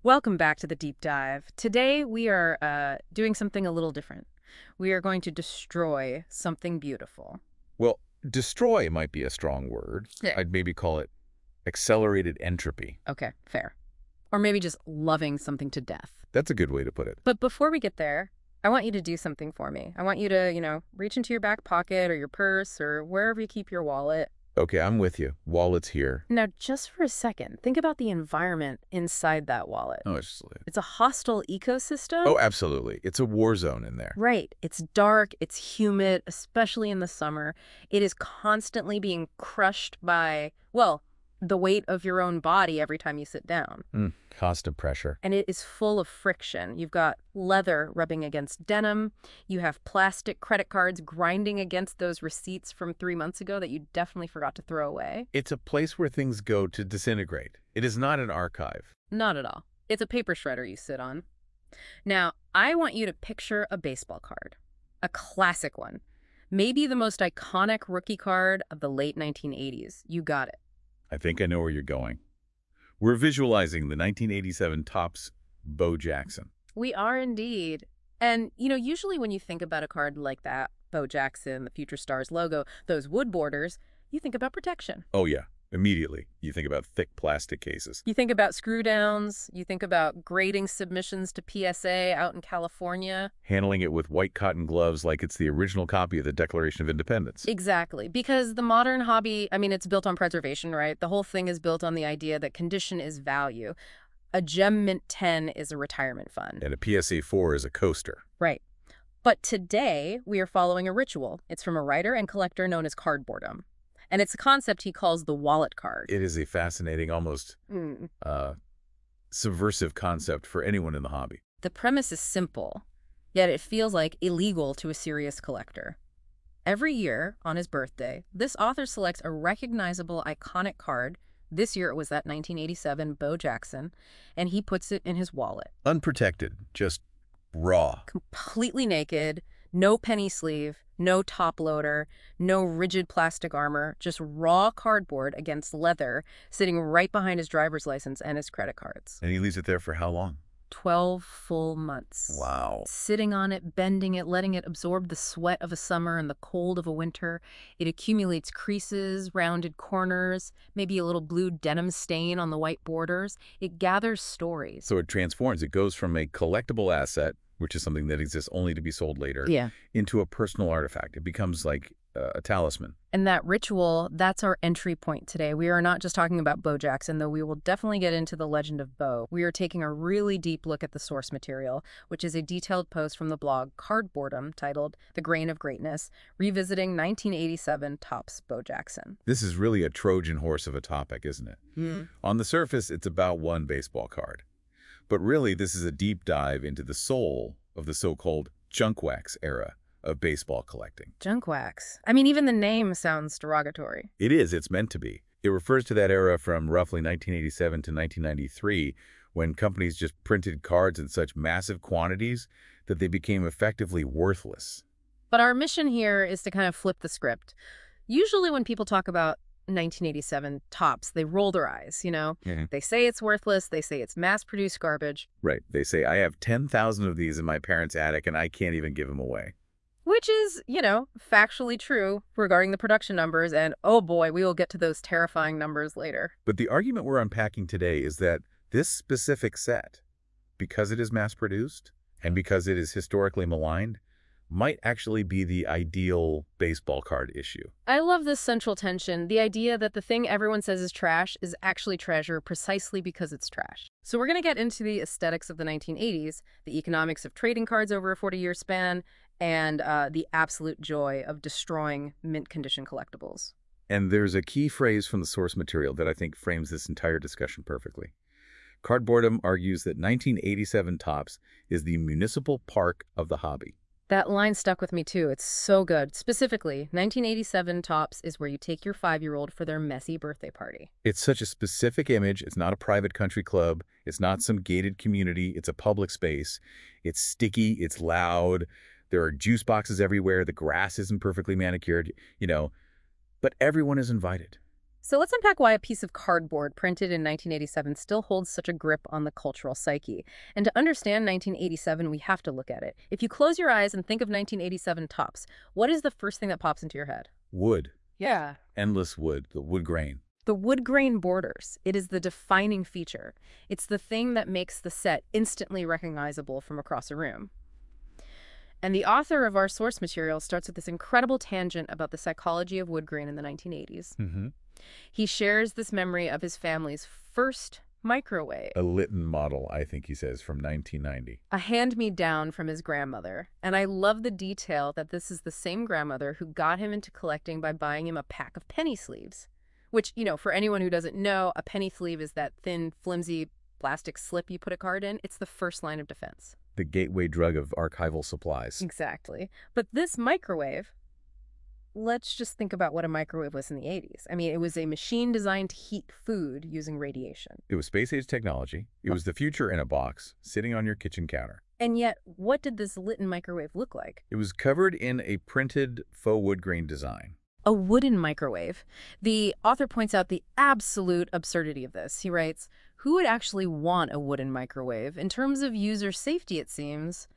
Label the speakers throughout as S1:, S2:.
S1: Welcome back to the deep dive. Today we are doing something a little different. We are going to destroy something beautiful.
S2: Well, destroy might be a strong word.
S1: Yeah.
S2: I'd maybe call it accelerated entropy.
S1: Okay, fair. Or maybe just loving something to death.
S2: That's a good way to put it.
S1: But before we get there, I want you to do something for me. I want you to, reach into your back pocket or your purse or wherever you keep your wallet.
S2: Okay, I'm with you. Wallet's here.
S1: Now, just for a second, think about the environment inside that wallet.
S2: Oh, it's just
S1: It's a hostile ecosystem.
S2: Oh, absolutely. It's a war zone in there.
S1: Right. It's dark, it's humid, especially in the summer. It is constantly being crushed by, well, the weight of your own body every time you sit down.
S2: Constant pressure.
S1: And it is full of friction. You've got leather rubbing against denim. You have plastic credit cards grinding against those receipts from 3 months ago that you definitely forgot to throw away.
S2: It's a place where things go to disintegrate. It is not an archive.
S1: Not at all. It's a paper shredder you sit on. Now, I want you to picture a baseball card, a classic one, maybe the most iconic rookie card of the late 1980s. You got it.
S2: I think I know where you're going. We're visualizing the 1987 Topps Bo Jackson.
S1: We are indeed. And, usually when you think about a card like that, Bo Jackson, the Future Stars logo, those wood borders, you think about protection.
S2: Oh, yeah. Immediately, you think about thick plastic cases.
S1: You think about screw downs. You think about grading submissions to PSA out in California.
S2: Handling it with white cotton gloves like it's the original copy of the Declaration of Independence.
S1: Exactly. Because the modern hobby, it's built on preservation, right? The whole thing is built on the idea that condition is value. A Gem Mint 10 is a retirement fund.
S2: And a PSA 4 is a coaster.
S1: Right. But today, we are following a ritual. It's from a writer and collector known as cardboardum. And it's a concept he calls the wallet card.
S2: It is a fascinating, almost subversive concept for anyone in the hobby.
S1: The premise is simple, yet it feels like illegal to a serious collector. Every year, on his birthday, this author selects a recognizable, iconic card. This year it was that 1987 Bo Jackson, and he puts it in his wallet.
S2: Unprotected, just raw.
S1: Completely naked, no penny sleeve, no top loader, no rigid plastic armor, just raw cardboard against leather sitting right behind his driver's license and his credit cards.
S2: And he leaves it there for how long?
S1: 12 full months.
S2: Wow.
S1: Sitting on it, bending it, letting it absorb the sweat of a summer and the cold of a winter. It accumulates creases, rounded corners, maybe a little blue denim stain on the white borders. It gathers stories.
S2: So it transforms. It goes from a collectible asset, which is something that exists only to be sold later, into a personal artifact. It becomes like a talisman.
S1: And that ritual, that's our entry point today. We are not just talking about Bo Jackson, though we will definitely get into the legend of Bo. We are taking a really deep look at the source material, which is a detailed post from the blog Cardboardum titled The Grain of Greatness, revisiting 1987 Topps Bo Jackson.
S2: This is really a Trojan horse of a topic, isn't it? On the surface, it's about one baseball card. But really, this is a deep dive into the soul of the so-called junk wax era of baseball collecting.
S1: Junk wax. Even the name sounds derogatory.
S2: It is. It's meant to be. It refers to that era from roughly 1987 to 1993, when companies just printed cards in such massive quantities that they became effectively worthless.
S1: But our mission here is to kind of flip the script. Usually when people talk about 1987 Topps, they roll their eyes, They say it's worthless. They say it's mass-produced garbage.
S2: Right. They say, I have 10,000 of these in my parents' attic and I can't even give them away.
S1: Which is, factually true regarding the production numbers. And oh boy, we will get to those terrifying numbers later.
S2: But the argument we're unpacking today is that this specific set, because it is mass-produced and because it is historically maligned, might actually be the ideal baseball card issue.
S1: I love this central tension, the idea that the thing everyone says is trash is actually treasure precisely because it's trash. So we're going to get into the aesthetics of the 1980s, the economics of trading cards over a 40-year span, and the absolute joy of destroying mint-condition collectibles.
S2: And there's a key phrase from the source material that I think frames this entire discussion perfectly. Cardboardum argues that 1987 Topps is the municipal park of the hobby.
S1: That line stuck with me too. It's so good. Specifically, 1987 Topps is where you take your 5-year-old for their messy birthday party.
S2: It's such a specific image. It's not a private country club. It's not some gated community. It's a public space. It's sticky. It's loud. There are juice boxes everywhere. The grass isn't perfectly manicured, but everyone is invited.
S1: So let's unpack why a piece of cardboard printed in 1987 still holds such a grip on the cultural psyche. And to understand 1987, we have to look at it. If you close your eyes and think of 1987 tops, what is the first thing that pops into your head?
S2: Wood.
S1: Yeah.
S2: Endless wood, the wood grain.
S1: The wood grain borders. It is the defining feature. It's the thing that makes the set instantly recognizable from across a room. And the author of our source material starts with this incredible tangent about the psychology of wood grain in the 1980s.
S2: Mm-hmm.
S1: He shares this memory of his family's first microwave,
S2: A Litton model, I think he says, from 1990.
S1: a hand-me-down from his grandmother. And I love the detail that this is the same grandmother who got him into collecting by buying him a pack of penny sleeves. Which, for anyone who doesn't know, a penny sleeve is that thin, flimsy plastic slip you put a card in. It's the first line of defense.
S2: The gateway drug of archival supplies.
S1: Exactly. But this microwave, let's just think about what a microwave was in the 80s. I mean, it was a machine designed to heat food using radiation.
S2: It was space-age technology. It was the future in a box, sitting on your kitchen counter.
S1: And yet, what did this Litton microwave look like?
S2: It was covered in a printed faux wood grain design.
S1: A wooden microwave. The author points out the absolute absurdity of this. He writes, who would actually want a wooden microwave? In terms of user safety, it seems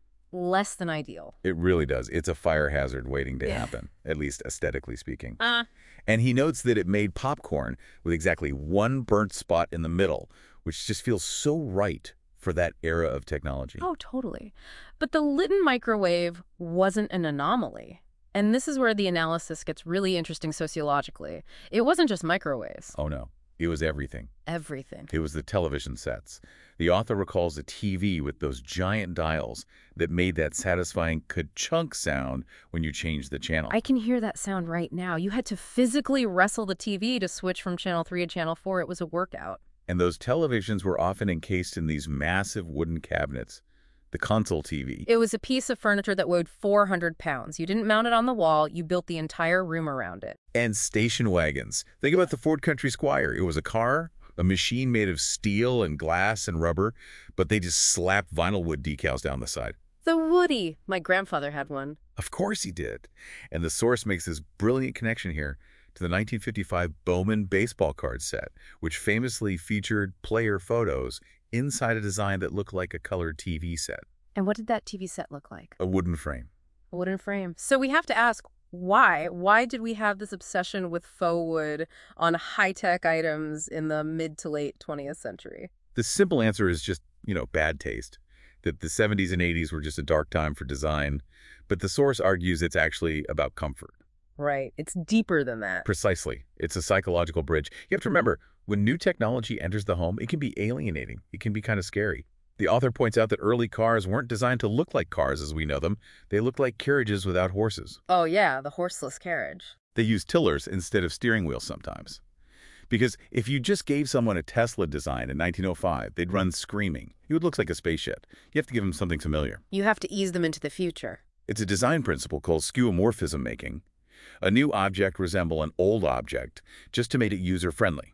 S1: less than ideal.
S2: It really does. It's a fire hazard waiting to happen, at least aesthetically speaking.
S1: Uh,
S2: And he notes that it made popcorn with exactly one burnt spot in the middle, which just feels so right for that era of technology.
S1: Oh, totally. But the Litton microwave wasn't an anomaly. And this is where the analysis gets really interesting sociologically. It wasn't just microwaves.
S2: Oh, no. It was everything.
S1: Everything.
S2: It was the television sets. The author recalls a TV with those giant dials that made that satisfying ka-chunk sound when you changed the channel.
S1: I can hear that sound right now. You had to physically wrestle the TV to switch from Channel 3 to Channel 4. It was a workout.
S2: And those televisions were often encased in these massive wooden cabinets. The console TV.
S1: It was a piece of furniture that weighed 400 pounds. You didn't mount it on the wall. You built the entire room around it.
S2: And station wagons. Think about the Ford Country Squire. It was a car, a machine made of steel and glass and rubber, but they just slapped vinyl wood decals down the side.
S1: The Woody. My grandfather had one.
S2: Of course he did. And the source makes this brilliant connection here to the 1955 Bowman baseball card set, which famously featured player photos inside a design that looked like a colored TV set.
S1: And what did that TV set look like?
S2: A wooden frame.
S1: A wooden frame. So we have to ask, why? Why did we have this obsession with faux wood on high-tech items in the mid to late 20th century?
S2: The simple answer is just, bad taste. That the 70s and 80s were just a dark time for design. But the source argues it's actually about comfort.
S1: Right. It's deeper than that.
S2: Precisely. It's a psychological bridge. You have to remember, when new technology enters the home, it can be alienating. It can be kind of scary. The author points out that early cars weren't designed to look like cars as we know them. They looked like carriages without horses.
S1: Oh, yeah, the horseless carriage.
S2: They used tillers instead of steering wheels sometimes. Because if you just gave someone a Tesla design in 1905, they'd run screaming. It would look like a spaceship. You have to give them something familiar.
S1: You have to ease them into the future.
S2: It's a design principle called skeuomorphism making. A new object resemble an old object just to make it user-friendly.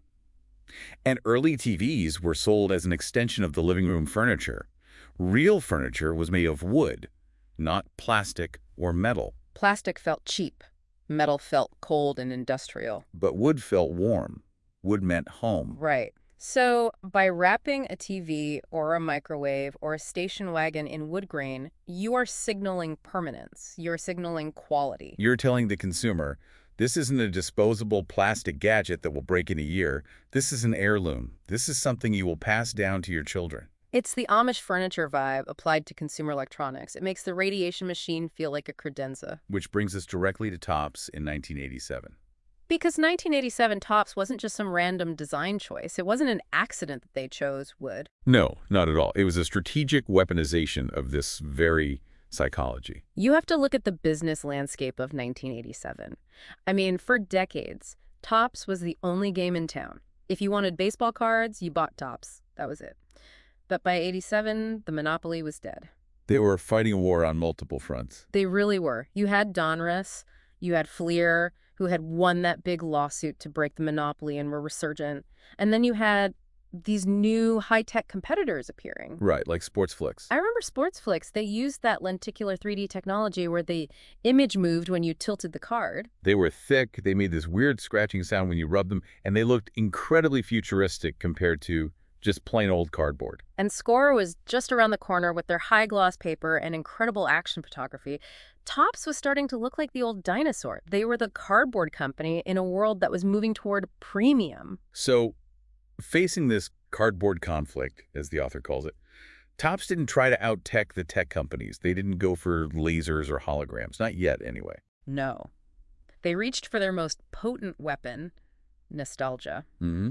S2: And early TVs were sold as an extension of the living room furniture. Real furniture was made of wood, not plastic or metal.
S1: Plastic felt cheap. Metal felt cold and industrial.
S2: But wood felt warm. Wood meant home.
S1: Right. So by wrapping a TV or a microwave or a station wagon in wood grain, you are signaling permanence. You're signaling quality.
S2: You're telling the consumer, this isn't a disposable plastic gadget that will break in a year. This is an heirloom. This is something you will pass down to your children.
S1: It's the Amish furniture vibe applied to consumer electronics. It makes the radiation machine feel like a credenza.
S2: Which brings us directly to Topps in 1987.
S1: Because 1987 Topps wasn't just some random design choice. It wasn't an accident that they chose wood.
S2: No, not at all. It was a strategic weaponization of this very psychology.
S1: You have to look at the business landscape of 1987. I mean, for decades, Topps was the only game in town. If you wanted baseball cards, you bought Topps. That was it. But by 87, the monopoly was dead.
S2: They were fighting a war on multiple fronts.
S1: They really were. You had Donruss, you had Fleer, who had won that big lawsuit to break the monopoly and were resurgent. And then you had these new high-tech competitors appearing.
S2: Right, like sports flicks.
S1: I remember Sportsflix, they used that lenticular 3D technology where the image moved when you tilted the card.
S2: They were thick, they made this weird scratching sound when you rubbed them, and they looked incredibly futuristic compared to just plain old cardboard.
S1: And Score was just around the corner with their high-gloss paper and incredible action photography. Topps was starting to look like the old dinosaur. They were the cardboard company in a world that was moving toward premium.
S2: So, facing this cardboard conflict, as the author calls it, Topps didn't try to out-tech the tech companies. They didn't go for lasers or holograms. Not yet, anyway.
S1: No. They reached for their most potent weapon, nostalgia.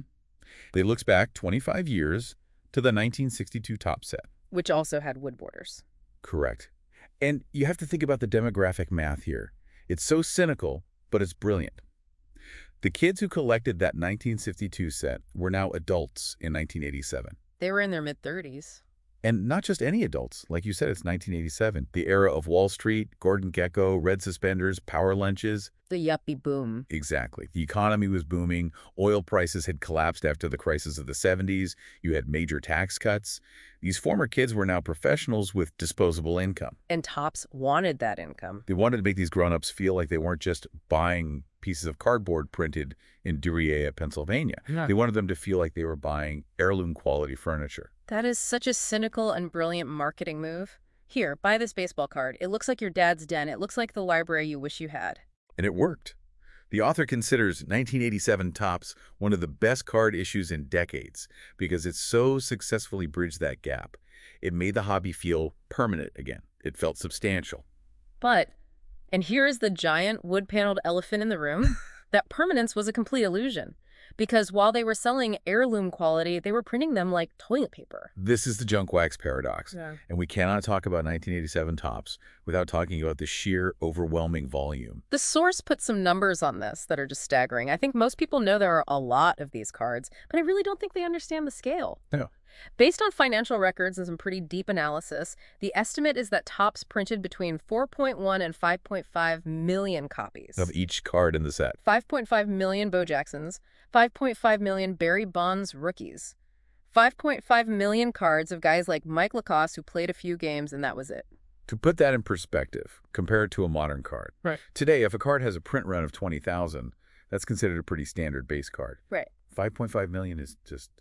S2: They looked back 25 years to the 1962 Topps set.
S1: Which also had wood borders.
S2: Correct. And you have to think about the demographic math here. It's so cynical, but it's brilliant. The kids who collected that 1952 set were now adults in 1987.
S1: They were in their mid-30s.
S2: And not just any adults. Like you said, it's 1987. The era of Wall Street, Gordon Gekko, red suspenders, power lunches.
S1: The yuppie boom.
S2: Exactly. The economy was booming. Oil prices had collapsed after the crisis of the 70s. You had major tax cuts. These former kids were now professionals with disposable income.
S1: And Topps wanted that income.
S2: They wanted to make these grown-ups feel like they weren't just buying pieces of cardboard printed in Duryea, Pennsylvania.
S1: Yeah.
S2: They wanted them to feel like they were buying heirloom-quality furniture.
S1: That is such a cynical and brilliant marketing move. Here, buy this baseball card. It looks like your dad's den. It looks like the library you wish you had.
S2: And it worked. The author considers 1987 Topps one of the best card issues in decades because it so successfully bridged that gap. It made the hobby feel permanent again. It felt substantial.
S1: But, and here is the giant wood-paneled elephant in the room, that permanence was a complete illusion. Because while they were selling heirloom quality, they were printing them like toilet paper.
S2: This is the junk wax paradox.
S1: Yeah.
S2: And we cannot talk about 1987 Topps without talking about the sheer overwhelming volume.
S1: The source put some numbers on this that are just staggering. I think most people know there are a lot of these cards, but I really don't think they understand the scale.
S2: No.
S1: Based on financial records and some pretty deep analysis, the estimate is that Topps printed between 4.1 and 5.5 million copies.
S2: Of each card in the set.
S1: 5.5 million Bo Jacksons, 5.5 million Barry Bonds rookies, 5.5 million cards of guys like Mike Lacoste who played a few games and that was it.
S2: To put that in perspective, compare it to a modern card.
S1: Right.
S2: Today, if a card has a print run of 20,000, that's considered a pretty standard base card.
S1: Right.
S2: 5.5 million is just,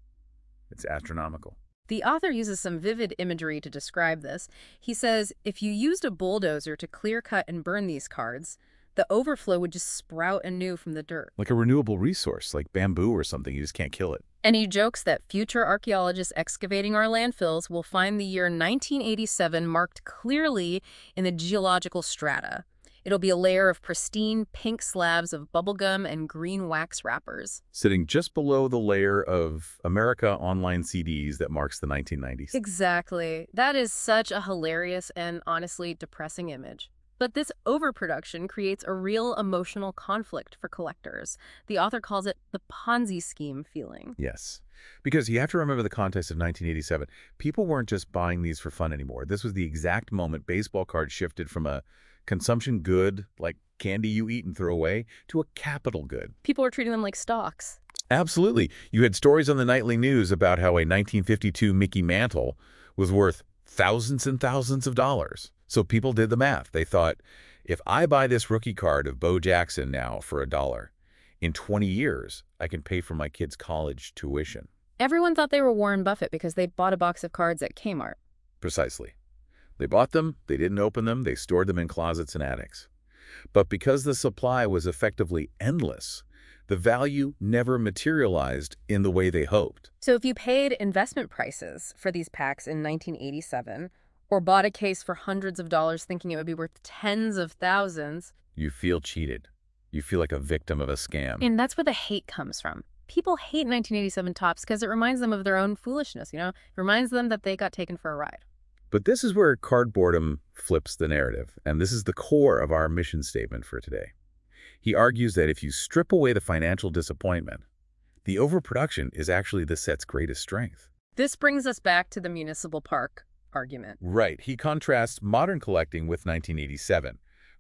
S2: it's astronomical.
S1: The author uses some vivid imagery to describe this. He says, if you used a bulldozer to clear cut and burn these cards, the overflow would just sprout anew from the dirt.
S2: Like a renewable resource, like bamboo or something, you just can't kill it.
S1: And he jokes that future archaeologists excavating our landfills will find the year 1987 marked clearly in the geological strata. It'll be a layer of pristine pink slabs of bubblegum and green wax wrappers.
S2: Sitting just below the layer of America Online CDs that marks the 1990s.
S1: Exactly. That is such a hilarious and honestly depressing image. But this overproduction creates a real emotional conflict for collectors. The author calls it the Ponzi scheme feeling.
S2: Yes. Because you have to remember the context of 1987. People weren't just buying these for fun anymore. This was the exact moment baseball cards shifted from a consumption good, like candy you eat and throw away, to a capital good.
S1: People were treating them like stocks.
S2: Absolutely. You had stories on the nightly news about how a 1952 Mickey Mantle was worth thousands and thousands of dollars. So people did the math. They thought, if I buy this rookie card of Bo Jackson now for $1, in 20 years, I can pay for my kid's college tuition.
S1: Everyone thought they were Warren Buffett because they bought a box of cards at Kmart.
S2: Precisely. They bought them, they didn't open them, they stored them in closets and attics. But because the supply was effectively endless, the value never materialized in the way they hoped.
S1: So if you paid investment prices for these packs in 1987, or bought a case for hundreds of dollars thinking it would be worth tens of thousands,
S2: you feel cheated. You feel like a victim of a scam.
S1: And that's where the hate comes from. People hate 1987 Topps because it reminds them of their own foolishness, It reminds them that they got taken for a ride.
S2: But this is where cardboardom flips the narrative, and this is the core of our mission statement for today. He argues that if you strip away the financial disappointment, the overproduction is actually the set's greatest strength.
S1: This brings us back to the municipal park argument.
S2: Right. He contrasts modern collecting with 1987,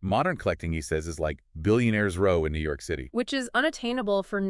S2: Modern collecting, he says, is like Billionaire's Row in New York City.
S1: Which is unattainable for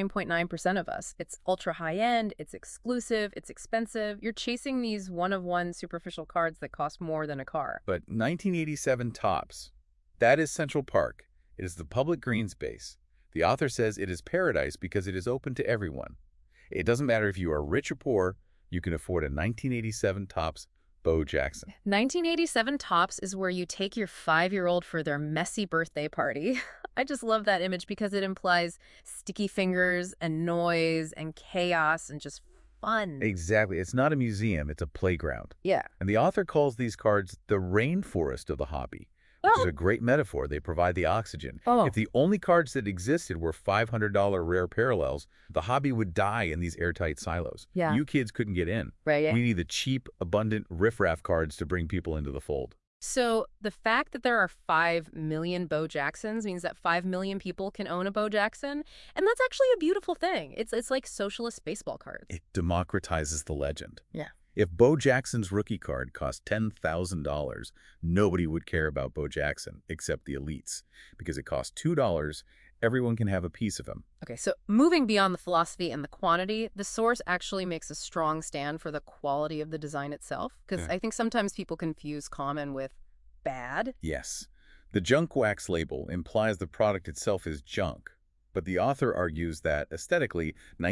S1: 99.9% of us. It's ultra high-end, it's exclusive, it's expensive. You're chasing these one-of-one superficial cards that cost more than a car.
S2: But 1987 Topps, that is Central Park. It is the public green space. The author says it is paradise because it is open to everyone. It doesn't matter if you are rich or poor, you can afford a 1987 Topps Bo Jackson.
S1: 1987 Topps is where you take your 5-year-old for their messy birthday party. I just love that image because it implies sticky fingers and noise and chaos and just fun.
S2: Exactly. It's not a museum, it's a playground.
S1: Yeah.
S2: And the author calls these cards the rainforest of the hobby, which is a great metaphor. They provide the oxygen. If the only cards that existed were $500 rare parallels, the hobby would die in these airtight silos.
S1: Yeah.
S2: You kids couldn't get in.
S1: Right, yeah.
S2: We need the cheap, abundant riffraff cards to bring people into the fold.
S1: So the fact that there are 5 million Bo Jacksons means that 5 million people can own a Bo Jackson, and that's actually a beautiful thing. It's like socialist baseball cards.
S2: It democratizes the legend.
S1: Yeah.
S2: If Bo Jackson's rookie card cost $10,000, nobody would care about Bo Jackson except the elites. Because it costs $2, everyone can have a piece of him.
S1: Okay, so moving beyond the philosophy and the quantity, the source actually makes a strong stand for the quality of the design itself. Because I think sometimes people confuse common with bad.
S2: Yes. The junk wax label implies the product itself is junk. But the author argues that, aesthetically,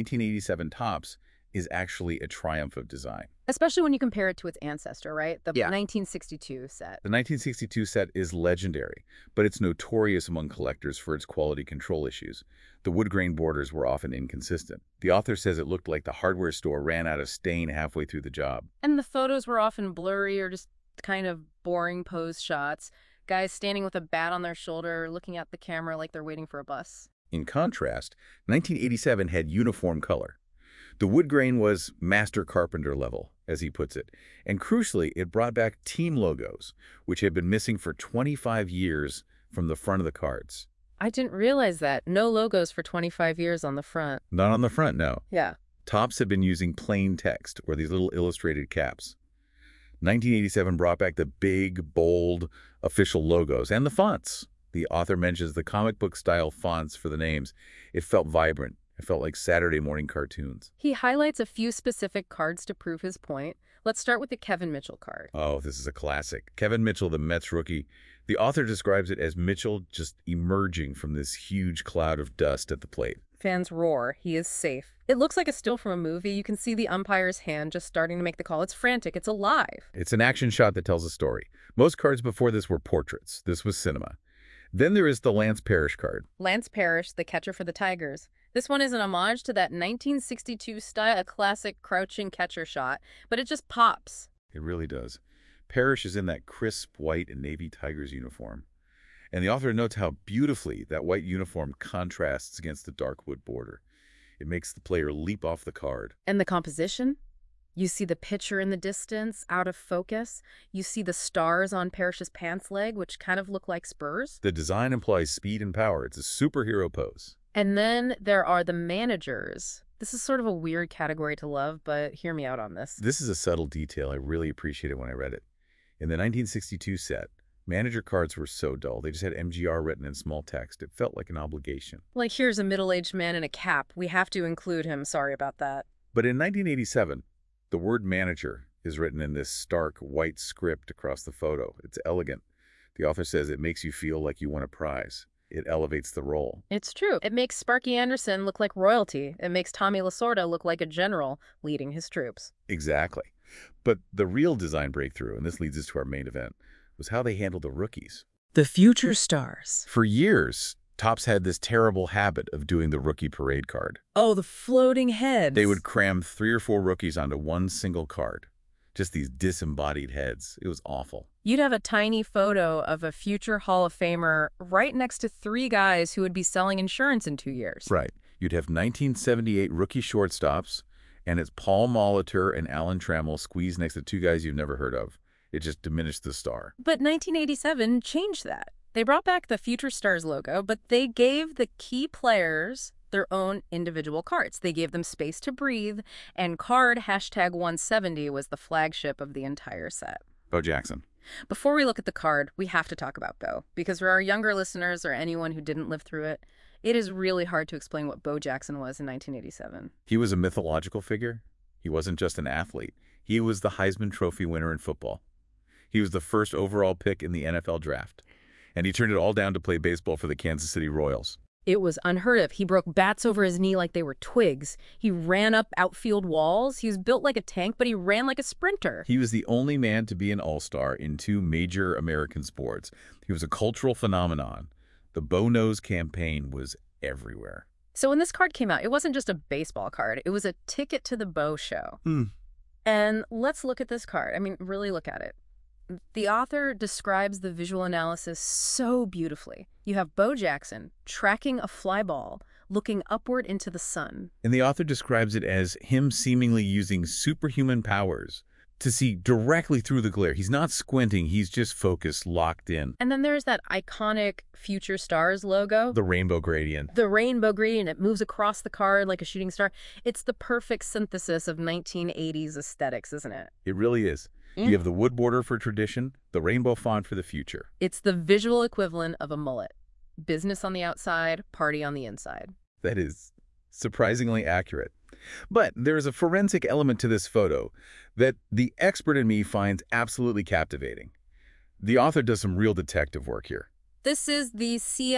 S2: 1987 Topps is actually a triumph of design.
S1: Especially when you compare it to its ancestor, right? The
S2: Yeah.
S1: 1962 set.
S2: The 1962 set is legendary, but it's notorious among collectors for its quality control issues. The wood grain borders were often inconsistent. The author says it looked like the hardware store ran out of stain halfway through the job.
S1: And the photos were often blurry or just kind of boring pose shots. Guys standing with a bat on their shoulder, looking at the camera like they're waiting for a bus.
S2: In contrast, 1987 had uniform color. The wood grain was master carpenter level, as he puts it, and crucially, it brought back team logos, which had been missing for 25 years from the front of the cards.
S1: I didn't realize that. No logos for 25 years on the front.
S2: Not on the front, no.
S1: Yeah.
S2: Topps had been using plain text, or these little illustrated caps. 1987 brought back the big, bold, official logos and the fonts. The author mentions the comic book style fonts for the names. It felt vibrant. It felt like Saturday morning cartoons.
S1: He highlights a few specific cards to prove his point. Let's start with the Kevin Mitchell card.
S2: Oh, this is a classic. Kevin Mitchell, the Mets rookie. The author describes it as Mitchell just emerging from this huge cloud of dust at the plate.
S1: Fans roar. He is safe. It looks like a still from a movie. You can see the umpire's hand just starting to make the call. It's frantic. It's alive.
S2: It's an action shot that tells a story. Most cards before this were portraits. This was cinema. Then there is the Lance Parrish card.
S1: Lance Parrish, the catcher for the Tigers. This one is an homage to that 1962 style, a classic crouching catcher shot, but it just pops.
S2: It really does. Parrish is in that crisp white and navy Tigers uniform. And the author notes how beautifully that white uniform contrasts against the dark wood border. It makes the player leap off the card.
S1: And the composition? You see the pitcher in the distance, out of focus. You see the stars on Parrish's pants leg, which kind of look like spurs.
S2: The design implies speed and power. It's a superhero pose.
S1: And then there are the managers. This is sort of a weird category to love, but hear me out on this.
S2: This is a subtle detail. I really appreciated when I read it. In the 1962 set, manager cards were so dull. They just had MGR written in small text. It felt like an obligation.
S1: Like, here's a middle-aged man in a cap. We have to include him. Sorry about that.
S2: But in 1987, the word manager is written in this stark white script across the photo. It's elegant. The author says it makes you feel like you won a prize. It elevates the role.
S1: It's true. It makes Sparky Anderson look like royalty. It makes Tommy Lasorda look like a general leading his troops.
S2: Exactly. But the real design breakthrough, and this leads us to our main event, was how they handled the rookies.
S1: The future stars.
S2: For years, Topps had this terrible habit of doing the rookie parade card.
S1: Oh, the floating heads.
S2: They would cram 3 or 4 rookies onto one single card. Just these disembodied heads. It was awful.
S1: You'd have a tiny photo of a future Hall of Famer right next to 3 guys who would be selling insurance in 2 years.
S2: Right. You'd have 1978 rookie shortstops, and it's Paul Molitor and Alan Trammell squeezed next to 2 guys you've never heard of. It just diminished the star.
S1: But 1987 changed that. They brought back the Future Stars logo, but they gave the key players their own individual cards. They gave them space to breathe, and card #170 was the flagship of the entire set.
S2: Bo Jackson.
S1: Before we look at the card, we have to talk about Bo, because for our younger listeners or anyone who didn't live through it, it is really hard to explain what Bo Jackson was in 1987.
S2: He was a mythological figure. He wasn't just an athlete. He was the Heisman Trophy winner in football. He was the first overall pick in the NFL draft. And he turned it all down to play baseball for the Kansas City Royals.
S1: It was unheard of. He broke bats over his knee like they were twigs. He ran up outfield walls. He was built like a tank, but he ran like a sprinter.
S2: He was the only man to be an all-star in 2 major American sports. He was a cultural phenomenon. The Bo Knows campaign was everywhere.
S1: So when this card came out, it wasn't just a baseball card. It was a ticket to the Bo show. And let's look at this card. I mean, really look at it. The author describes the visual analysis so beautifully. You have Bo Jackson tracking a fly ball, looking upward into the sun.
S2: And the author describes it as him seemingly using superhuman powers to see directly through the glare. He's not squinting, he's just focused, locked in.
S1: And then there's that iconic Future Stars logo.
S2: The rainbow gradient.
S1: The rainbow gradient, it moves across the card like a shooting star. It's the perfect synthesis of 1980s aesthetics, isn't it?
S2: It really is. You have the wood border for tradition, the rainbow font for the future.
S1: It's the visual equivalent of a mullet. Business on the outside, party on the inside.
S2: That is surprisingly accurate. But there is a forensic element to this photo that the expert in me finds absolutely captivating. The author does some real detective work here.
S1: This is the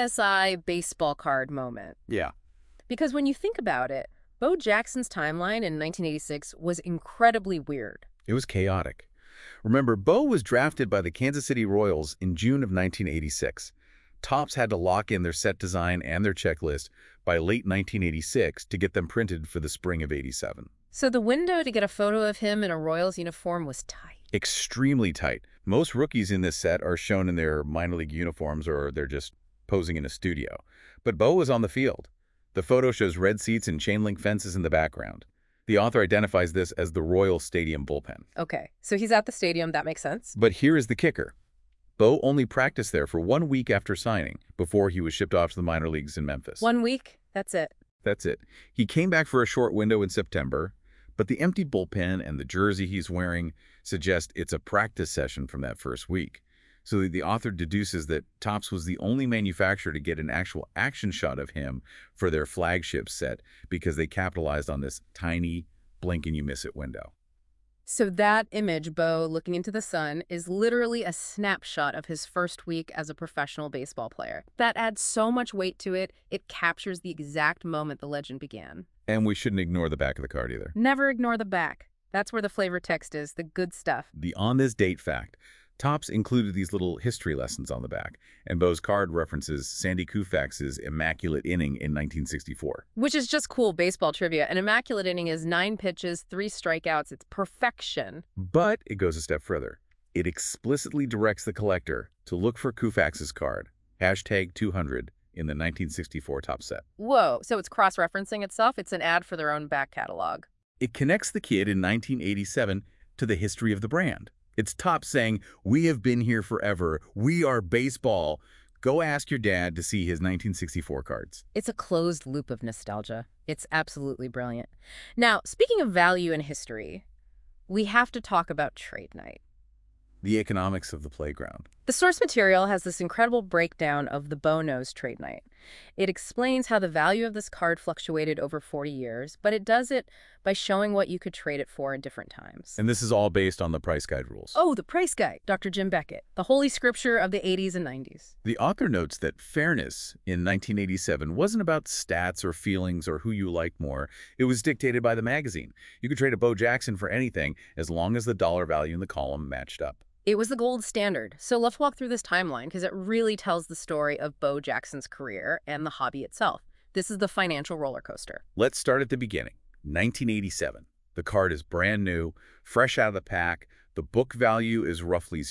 S1: CSI baseball card moment.
S2: Yeah.
S1: Because when you think about it, Bo Jackson's timeline in 1986 was incredibly weird.
S2: It was chaotic. Remember, Bo was drafted by the Kansas City Royals in June of 1986. Topps had to lock in their set design and their checklist by late 1986 to get them printed for the spring of '87.
S1: So the window to get a photo of him in a Royals uniform was tight.
S2: Extremely tight. Most rookies in this set are shown in their minor league uniforms or they're just posing in a studio. But Bo was on the field. The photo shows red seats and chain link fences in the background. The author identifies this as the Royal Stadium bullpen.
S1: Okay, so he's at the stadium. That makes sense.
S2: But here is the kicker. Bo only practiced there for 1 week after signing before he was shipped off to the minor leagues in Memphis.
S1: 1 week? That's it.
S2: That's it. He came back for a short window in September, but the empty bullpen and the jersey he's wearing suggest it's a practice session from that first week. So the author deduces that Topps was the only manufacturer to get an actual action shot of him for their flagship set because they capitalized on this tiny blink-and-you-miss-it window.
S1: So that image, Bo looking into the sun, is literally a snapshot of his first week as a professional baseball player. That adds so much weight to it, it captures the exact moment the legend began.
S2: And we shouldn't ignore the back of the card either.
S1: Never ignore the back. That's where the flavor text is, the good stuff.
S2: The on this date fact. Topps included these little history lessons on the back, and Bo's card references Sandy Koufax's immaculate inning in 1964.
S1: Which is just cool baseball trivia. An immaculate inning is 9 pitches, 3 strikeouts. It's perfection.
S2: But it goes a step further. It explicitly directs the collector to look for Koufax's card, #200, in the 1964 Topps set.
S1: Whoa, so it's cross-referencing itself? It's an ad for their own back catalog.
S2: It connects the kid in 1987 to the history of the brand. It's Topps saying, we have been here forever. We are baseball. Go ask your dad to see his 1964 cards.
S1: It's a closed loop of nostalgia. It's absolutely brilliant. Now, speaking of value and history, we have to talk about trade night.
S2: The economics of the playground.
S1: The source material has this incredible breakdown of the Bo Knows trade night. It explains how the value of this card fluctuated over 40 years, but it does it by showing what you could trade it for in different times.
S2: And this is all based on the price guide rules.
S1: Oh, the price guide, Dr. Jim Beckett, the holy scripture of the 80s and 90s.
S2: The author notes that fairness in 1987 wasn't about stats or feelings or who you liked more. It was dictated by the magazine. You could trade a Bo Jackson for anything as long as the dollar value in the column matched up.
S1: It was the gold standard. So let's walk through this timeline because it really tells the story of Bo Jackson's career and the hobby itself. This is the financial roller coaster.
S2: Let's start at the beginning. 1987. The card is brand new, fresh out of the pack. The book value is roughly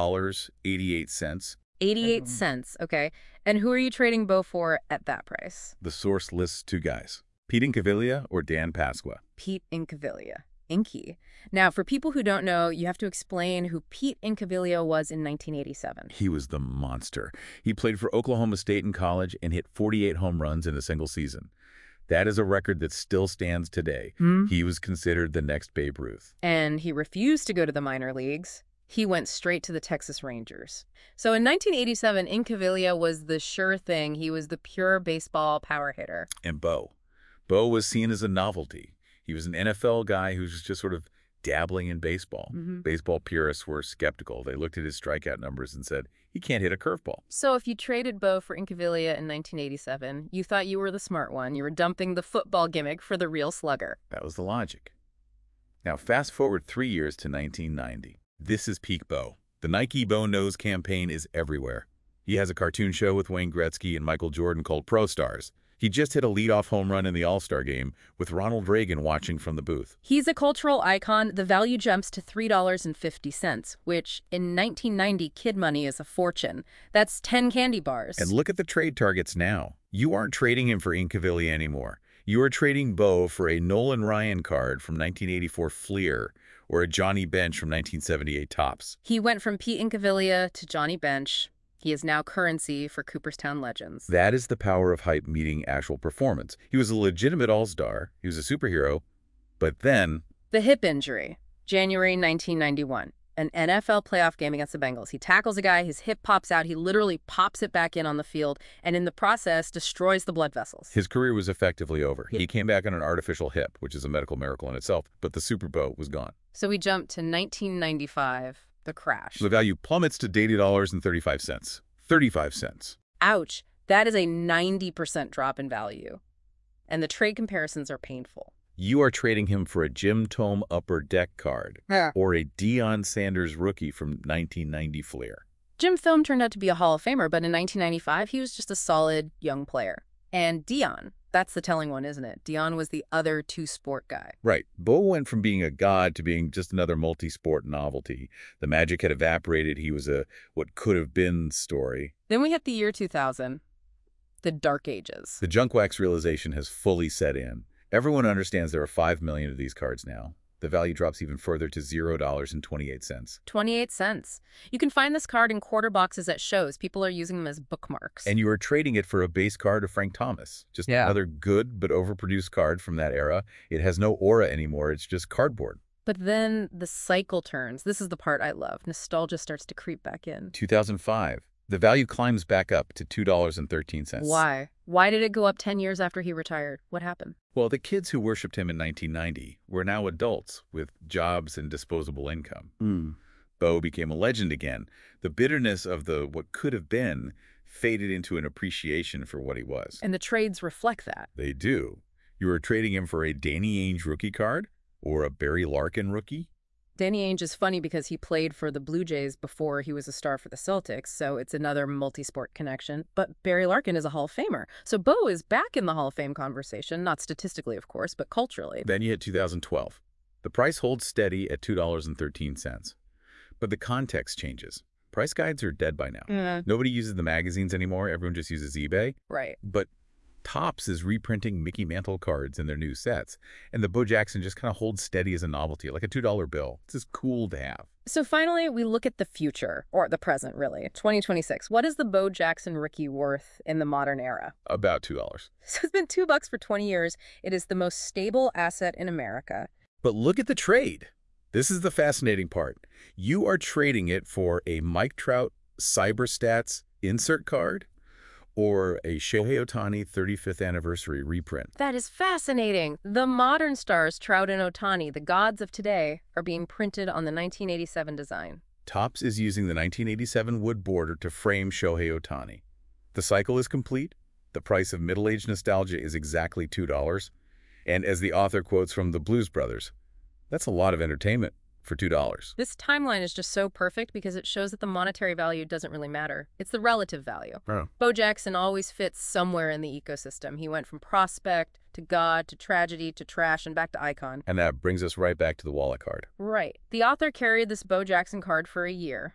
S2: $0.88.
S1: 88 cents, okay. And who are you trading Bo for at that price?
S2: The source lists 2 guys, Pete Incaviglia or Dan Pasqua.
S1: Pete Incaviglia. Inky. Now, for people who don't know, you have to explain who Pete Incaviglia was in 1987.
S2: He was the monster. He played for Oklahoma State in college and hit 48 home runs in a single season. That is a record that still stands today. He was considered the next Babe Ruth.
S1: And he refused to go to the minor leagues. He went straight to the Texas Rangers. So in 1987, Incaviglia was the sure thing. He was the pure baseball power hitter.
S2: And Bo. Bo was seen as a novelty. He was an NFL guy who was just sort of dabbling in baseball. Baseball purists were skeptical. They looked at his strikeout numbers and said, he can't hit a curveball.
S1: So if you traded Bo for Incaviglia in 1987, you thought you were the smart one. You were dumping the football gimmick for the real slugger.
S2: That was the logic. Now, fast forward 3 years to 1990. This is peak Bo. The Nike Bo Knows campaign is everywhere. He has a cartoon show with Wayne Gretzky and Michael Jordan called Pro Stars. He just hit a leadoff home run in the All-Star game with Ronald Reagan watching from the booth.
S1: He's a cultural icon. The value jumps to $3.50, which in 1990 kid money is a fortune. That's 10 candy bars.
S2: And look at the trade targets now. You aren't trading him for Incaviglia anymore. You are trading Bo for a Nolan Ryan card from 1984 Fleer or a Johnny Bench from 1978 Topps.
S1: He went from Pete Incaviglia to Johnny Bench. He is now currency for Cooperstown Legends.
S2: That is the power of hype meeting actual performance. He was a legitimate all-star. He was a superhero. But then...
S1: The hip injury, January 1991. An NFL playoff game against the Bengals. He tackles a guy, his hip pops out, he literally pops it back in on the field, and in the process destroys the blood vessels.
S2: His career was effectively over. He came back on an artificial hip, which is a medical miracle in itself, but the Super Bowl was gone.
S1: So we jumped to 1995, the crash.
S2: The value plummets to $80.35. 35 cents.
S1: Ouch. That is a 90% drop in value. And the trade comparisons are painful.
S2: You are trading him for a Jim Thome Upper Deck card or a Deion Sanders rookie from 1990 Fleer.
S1: Jim Thome turned out to be a Hall of Famer, but in 1995, he was just a solid young player. And Deion, that's the telling one, isn't it? Deion was the other two-sport guy.
S2: Right. Bo went from being a god to being just another multi-sport novelty. The magic had evaporated. He was a what could have been story.
S1: Then we hit the year 2000, the Dark Ages.
S2: The junk wax realization has fully set in. Everyone understands there are 5 million of these cards now. The value drops even further to $0.28.
S1: 28 cents. You can find this card in quarter boxes at shows. People are using them as bookmarks.
S2: And you are trading it for a base card of Frank Thomas. Just another good but overproduced card from that era. It has no aura anymore. It's just cardboard.
S1: But then the cycle turns. This is the part I love. Nostalgia starts to creep back in.
S2: 2005. The value climbs back up to $2.13.
S1: Why? Why did it go up 10 years after he retired? What happened?
S2: Well, the kids who worshipped him in 1990 were now adults with jobs and disposable income. Bo became a legend again. The bitterness of the what could have been faded into an appreciation for what he was.
S1: And the trades reflect that.
S2: They do. You are trading him for a Danny Ainge rookie card or a Barry Larkin rookie?
S1: Danny Ainge is funny because he played for the Blue Jays before he was a star for the Celtics, so it's another multi-sport connection. But Barry Larkin is a Hall of Famer. So Bo is back in the Hall of Fame conversation, not statistically, of course, but culturally.
S2: Then you hit 2012. The price holds steady at $2.13. But the context changes. Price guides are dead by now. Nobody uses the magazines anymore. Everyone just uses eBay.
S1: Right.
S2: But Topps is reprinting Mickey Mantle cards in their new sets, and the Bo Jackson just kind of holds steady as a novelty, like a $2 bill. It's just cool to have.
S1: So finally, we look at the future, or the present, really, 2026. What is the Bo Jackson rookie worth in the modern era?
S2: About $2.
S1: So it's been $2 for 20 years. It is the most stable asset in America.
S2: But look at the trade. This is the fascinating part. You are trading it for a Mike Trout CyberStats insert card, or a Shohei Ohtani 35th anniversary reprint.
S1: That is fascinating. The modern stars, Trout and Ohtani, the gods of today, are being printed on the 1987 design.
S2: Topps is using the 1987 wood border to frame Shohei Ohtani. The cycle is complete. The price of middle-aged nostalgia is exactly $2. And as the author quotes from the Blues Brothers, that's a lot of entertainment for $2.
S1: This timeline is just so perfect because it shows that the monetary value doesn't really matter. It's the relative value. Bo Jackson always fits somewhere in the ecosystem. He went from prospect to god to tragedy to trash and back to icon.
S2: And that brings us right back to the wallet card.
S1: Right. The author carried this Bo Jackson card for a year,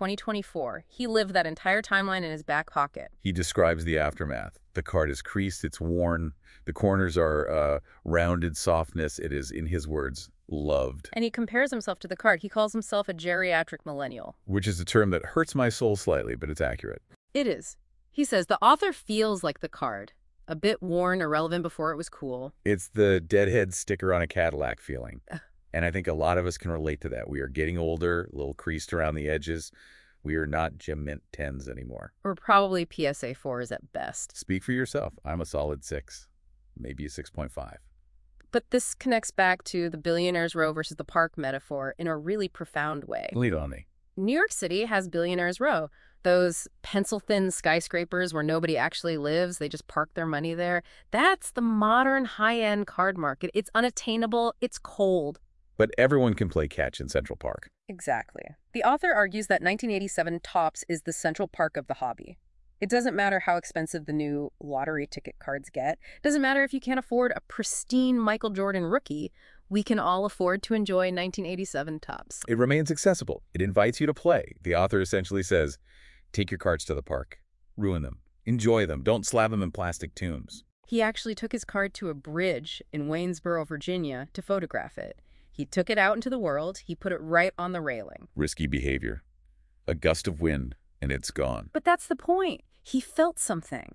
S1: 2024. He lived that entire timeline in his back pocket.
S2: He describes the aftermath. The card is creased, it's worn. The corners are rounded softness. It is, in his words, loved.
S1: And he compares himself to the card. He calls himself a geriatric millennial.
S2: Which is a term that hurts my soul slightly, but it's accurate.
S1: It is. He says the author feels like the card. A bit worn, irrelevant before it was cool.
S2: It's the deadhead sticker on a Cadillac feeling. And I think a lot of us can relate to that. We are getting older, a little creased around the edges. We are not Gem Mint 10s anymore.
S1: We're probably PSA 4s at best.
S2: Speak for yourself. I'm a solid 6, maybe a 6.5.
S1: But this connects back to the Billionaires Row versus the park metaphor in a really profound way.
S2: Lead on me.
S1: New York City has Billionaires Row, those pencil-thin skyscrapers where nobody actually lives. They just park their money there. That's the modern high-end card market. It's unattainable. It's cold.
S2: But everyone can play catch in Central Park.
S1: Exactly. The author argues that 1987 Topps is the Central Park of the hobby. It doesn't matter how expensive the new lottery ticket cards get. It doesn't matter if you can't afford a pristine Michael Jordan rookie. We can all afford to enjoy 1987 Topps.
S2: It remains accessible. It invites you to play. The author essentially says, take your cards to the park. Ruin them. Enjoy them. Don't slab them in plastic tombs.
S1: He actually took his card to a bridge in Waynesboro, Virginia, to photograph it. He took it out into the world. He put it right on the railing.
S2: Risky behavior. A gust of wind, and it's gone.
S1: But that's the point. He felt something.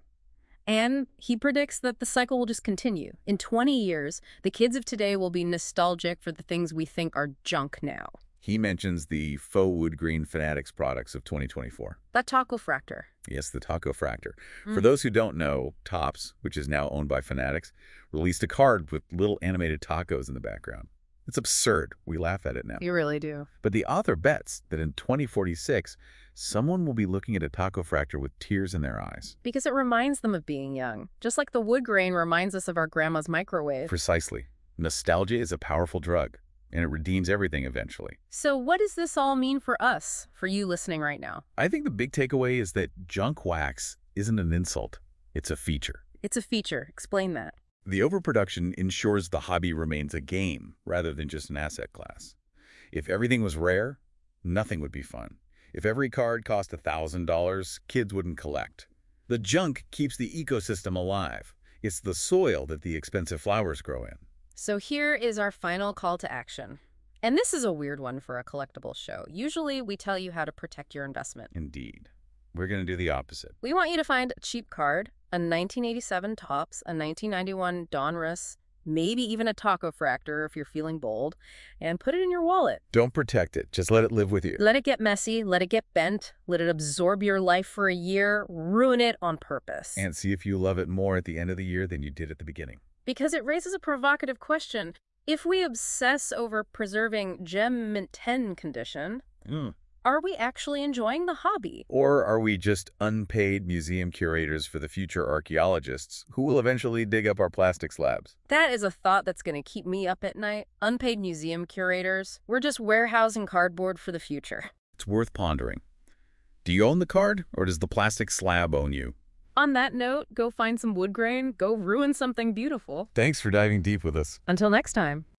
S1: And he predicts that the cycle will just continue. In 20 years, the kids of today will be nostalgic for the things we think are junk now.
S2: He mentions the faux wood grain Fanatics products of 2024.
S1: That taco fractor.
S2: Yes, the Taco Fractor. For those who don't know, Topps, which is now owned by Fanatics, released a card with little animated tacos in the background. It's absurd. We laugh at it now.
S1: You really do.
S2: But the author bets that in 2046, someone will be looking at a Taco Fractor with tears in their eyes.
S1: Because it reminds them of being young. Just like the wood grain reminds us of our grandma's microwave.
S2: Precisely. Nostalgia is a powerful drug, and it redeems everything eventually.
S1: So what does this all mean for us, for you listening right now?
S2: I think the big takeaway is that junk wax isn't an insult. It's a feature.
S1: It's a feature. Explain that.
S2: The overproduction ensures the hobby remains a game rather than just an asset class. If everything was rare, nothing would be fun. If every card cost $1,000, kids wouldn't collect. The junk keeps the ecosystem alive. It's the soil that the expensive flowers grow in.
S1: So here is our final call to action. And this is a weird one for a collectibles show. Usually we tell you how to protect your investment.
S2: Indeed. We're going to do the opposite.
S1: We want you to find a cheap card, a 1987 Topps, a 1991 Donruss, maybe even a Taco Fractor if you're feeling bold, and put it in your wallet.
S2: Don't protect it. Just let it live with you.
S1: Let it get messy, let it get bent, let it absorb your life for a year, ruin it on purpose.
S2: And see if you love it more at the end of the year than you did at the beginning.
S1: Because it raises a provocative question. If we obsess over preserving Gem Mint 10 condition, are we actually enjoying the hobby?
S2: Or are we just unpaid museum curators for the future archaeologists who will eventually dig up our plastic slabs?
S1: That is a thought that's going to keep me up at night. Unpaid museum curators. We're just warehousing cardboard for the future.
S2: It's worth pondering. Do you own the card, or does the plastic slab own you?
S1: On that note, go find some wood grain, go ruin something beautiful.
S2: Thanks for diving deep with us.
S1: Until next time.